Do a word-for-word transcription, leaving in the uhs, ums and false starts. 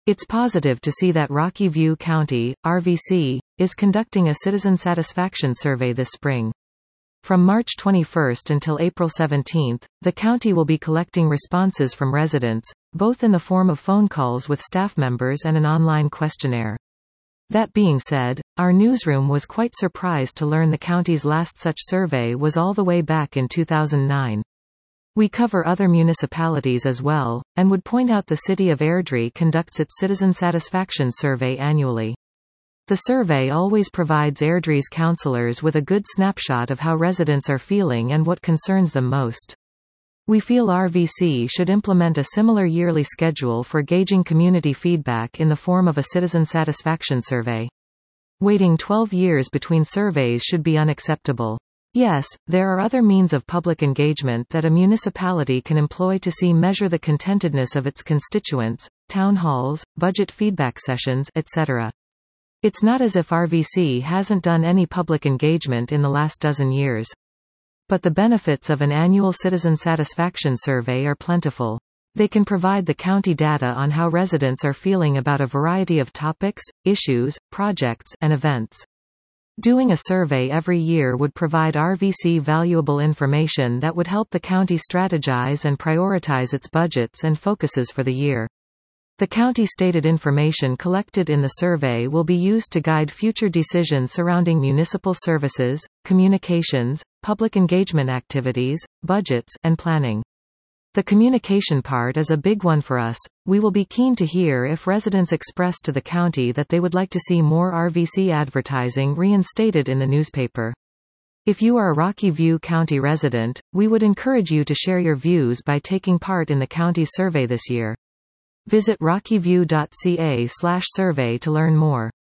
It's positive to see that Rocky View County, R V C, is conducting a citizen satisfaction survey this spring. From March twenty-first until April seventeenth, the county will be collecting responses from residents, both in the form of phone calls with staff members and an online questionnaire. That being said, our newsroom was quite surprised to learn the county's last such survey was all the way back in two thousand nine. We cover other municipalities as well, and would point out the city of Airdrie conducts its Citizen Satisfaction Survey annually. The survey always provides Airdrie's councillors with a good snapshot of how residents are feeling and what concerns them most. We feel R V C should implement a similar yearly schedule for gauging community feedback in the form of a citizen satisfaction survey. Waiting twelve years between surveys should be unacceptable. Yes, there are other means of public engagement that a municipality can employ to see measure the contentedness of its constituents, town halls, budget feedback sessions, et cetera. It's not as if R V C hasn't done any public engagement in the last dozen years. But the benefits of an annual citizen satisfaction survey are plentiful. They can provide the county data on how residents are feeling about a variety of topics, issues, projects, and events. Doing a survey every year would provide R V C valuable information that would help the county strategize and prioritize its budgets and focuses for the year. The county stated information collected in the survey will be used to guide future decisions surrounding municipal services, communications, public engagement activities, budgets, and planning. The communication part is a big one for us. We will be keen to hear if residents express to the county that they would like to see more R V C advertising reinstated in the newspaper. If you are a Rocky View County resident, we would encourage you to share your views by taking part in the county's survey this year. Visit rockyview dot c a slash survey to learn more.